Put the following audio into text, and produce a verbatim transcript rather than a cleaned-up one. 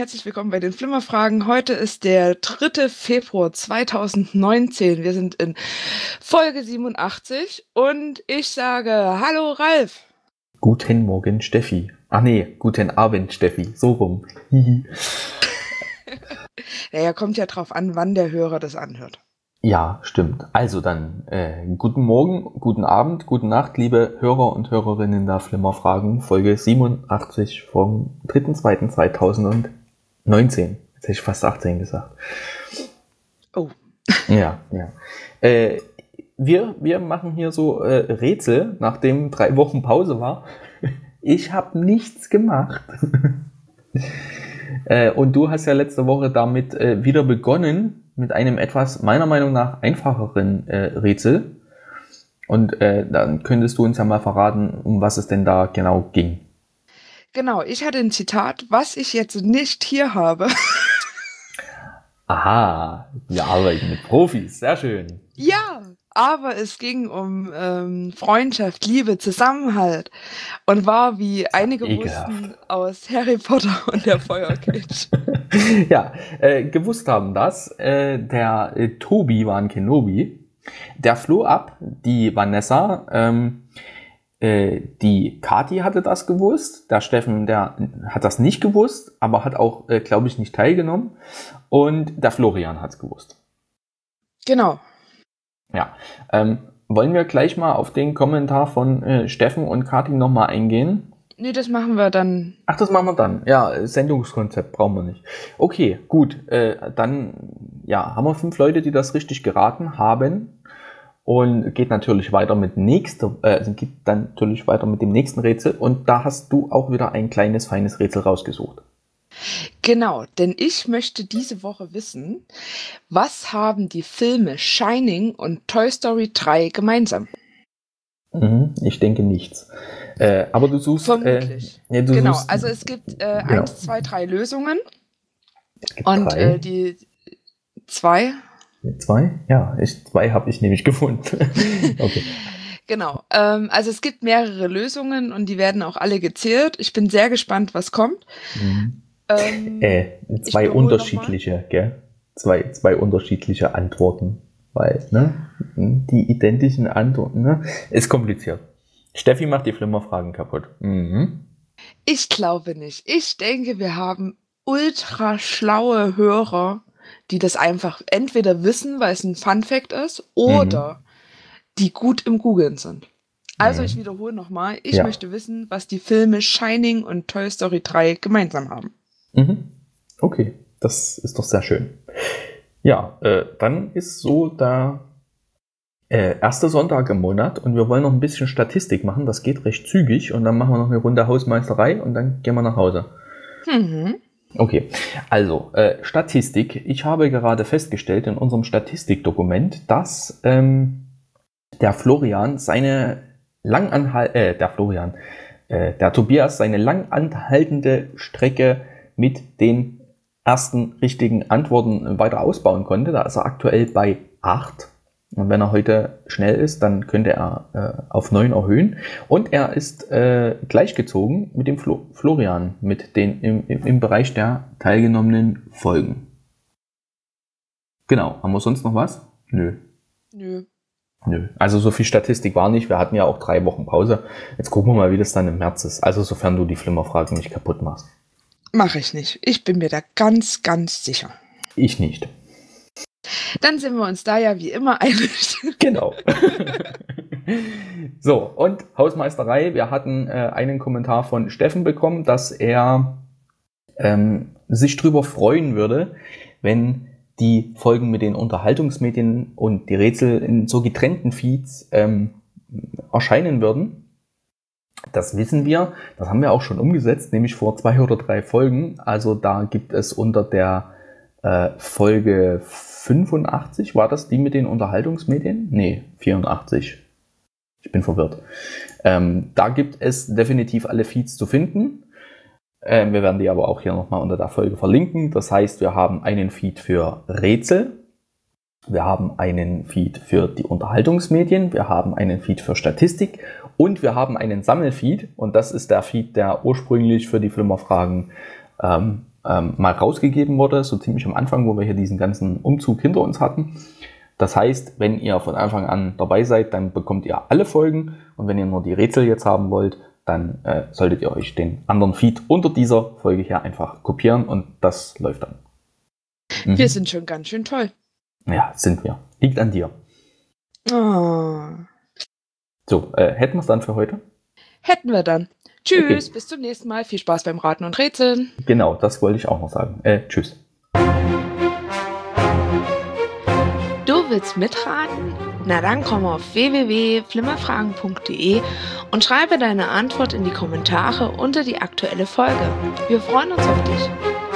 herzlich willkommen bei den Flimmerfragen. Heute ist der dritte Februar zweitausendneunzehn. Wir sind in Folge siebenundachtzig und ich sage Hallo Ralf. Guten Morgen Steffi. Ach nee, guten Abend Steffi. So rum. Naja, kommt ja drauf an, wann der Hörer das anhört. Ja, stimmt. Also dann, äh, guten Morgen, guten Abend, gute Nacht, liebe Hörer und Hörerinnen der Flimmerfragen, Folge siebenundachtzig vom dritter zweiter zweitausendneunzehn. Jetzt hätte ich fast achtzehn gesagt. Oh. Ja, ja. Äh, wir, wir machen hier so äh, Rätsel, nachdem drei Wochen Pause war. Ich habe nichts gemacht. äh, und du hast ja letzte Woche damit äh, wieder begonnen, mit einem etwas, meiner Meinung nach, einfacheren äh, Rätsel. Und äh, dann könntest du uns ja mal verraten, um was es denn da genau ging. Genau, ich hatte ein Zitat, was ich jetzt nicht hier habe. Aha, wir arbeiten mit Profis, sehr schön. Ja, aber es ging um ähm, Freundschaft, Liebe, Zusammenhalt und war, wie einige Ekelhaft. wussten, aus Harry Potter und der Feuerkelch. Ja, äh, gewusst haben das. Äh, der äh, Tobi war ein Kenobi. Der floh ab, die Vanessa, ähm, äh, die Kathi hatte das gewusst. Der Steffen, der hat das nicht gewusst, aber hat auch, äh, glaube ich, nicht teilgenommen. Und der Florian hat es gewusst. Genau. Ja, ähm, wollen wir gleich mal auf den Kommentar von äh, Steffen und Kathi nochmal eingehen? Nee, das machen wir dann. Ach, das machen wir dann. Ja, Sendungskonzept brauchen wir nicht. Okay, gut. Äh, dann ja, haben wir fünf Leute, die das richtig geraten haben. Und geht natürlich weiter mit nächster, äh, geht dann natürlich weiter mit dem nächsten Rätsel. Und da hast du auch wieder ein kleines, feines Rätsel rausgesucht. Genau, denn ich möchte diese Woche wissen, was haben die Filme Shining und Toy Story drei gemeinsam? Mhm, ich denke nichts. Äh, aber du suchst... Vermutlich. Äh, ja, du genau, suchst, also es gibt äh, genau. eins, zwei, drei Lösungen. Es gibt Und drei. äh, die zwei... Zwei? Ja, ich, zwei habe ich nämlich gefunden. Okay. Genau, ähm, also es gibt mehrere Lösungen und die werden auch alle gezählt. Ich bin sehr gespannt, was kommt. Mhm. Ähm, äh, zwei unterschiedliche, gell? Zwei, zwei unterschiedliche Antworten. Weil, ne? Die identischen Antworten, ne? Ist kompliziert. Steffi macht die Flimmerfragen kaputt. Mhm. Ich glaube nicht. Ich denke, wir haben ultra schlaue Hörer, die das einfach entweder wissen, weil es ein Fun-Fact ist, oder mhm. die gut im Googlen sind. Also ich wiederhole nochmal, ich ja. möchte wissen, was die Filme Shining und Toy Story drei gemeinsam haben. Mhm. Okay, das ist doch sehr schön. Ja, äh, dann ist so der äh, erste Sonntag im Monat und wir wollen noch ein bisschen Statistik machen. Das geht recht zügig und dann machen wir noch eine Runde Hausmeisterei und dann gehen wir nach Hause. Mhm. Okay, also äh, Statistik. Ich habe gerade festgestellt in unserem Statistikdokument, dass ähm, der Florian seine langanhal äh, der Florian, äh, der Tobias seine langanhaltende Strecke mit den ersten richtigen Antworten weiter ausbauen konnte. Da ist er aktuell bei acht. Und wenn er heute schnell ist, dann könnte er äh, auf neun erhöhen. Und er ist äh, gleichgezogen mit dem Flo- Florian, mit den im, im, im Bereich der teilgenommenen Folgen. Genau. Haben wir sonst noch was? Nö. Nö. Nö. Also so viel Statistik war nicht. Wir hatten ja auch drei Wochen Pause. Jetzt gucken wir mal, wie das dann im März ist. Also sofern du die Flimmerfragen nicht kaputt machst. Mache ich nicht. Ich bin mir da ganz, ganz sicher. Ich nicht. Dann sind wir uns da ja wie immer einig. Genau. So, und Hausmeisterei. Wir hatten äh, einen Kommentar von Steffen bekommen, dass er ähm, sich drüber freuen würde, wenn die Folgen mit den Unterhaltungsmedien und die Rätsel in so getrennten Feeds ähm, erscheinen würden. Das wissen wir, das haben wir auch schon umgesetzt, nämlich vor zwei oder drei Folgen. Also da gibt es unter der äh, Folge fünfundachtzig, war das die mit den Unterhaltungsmedien? Nee, vierundachtzig. Ich bin verwirrt. Ähm, da gibt es definitiv alle Feeds zu finden. Ähm, wir werden die aber auch hier nochmal unter der Folge verlinken. Das heißt, wir haben einen Feed für Rätsel. Wir haben einen Feed für die Unterhaltungsmedien, wir haben einen Feed für Statistik und wir haben einen Sammelfeed und das ist der Feed, der ursprünglich für die Flimmerfragen ähm, ähm, mal rausgegeben wurde, so ziemlich am Anfang, wo wir hier diesen ganzen Umzug hinter uns hatten. Das heißt, wenn ihr von Anfang an dabei seid, dann bekommt ihr alle Folgen. Und wenn ihr nur die Rätsel jetzt haben wollt, dann äh, solltet ihr euch den anderen Feed unter dieser Folge hier einfach kopieren und das läuft dann. Mhm. Wir sind schon ganz schön toll. Ja, sind wir. Liegt an dir. Oh. So, äh, hätten wir es dann für heute? Hätten wir dann. Tschüss, okay. Bis zum nächsten Mal. Viel Spaß beim Raten und Rätseln. Genau, das wollte ich auch noch sagen. Äh, tschüss. Du willst mitraten? Na dann komm auf w w w punkt flimmerfragen punkt d e und schreibe deine Antwort in die Kommentare unter die aktuelle Folge. Wir freuen uns auf dich.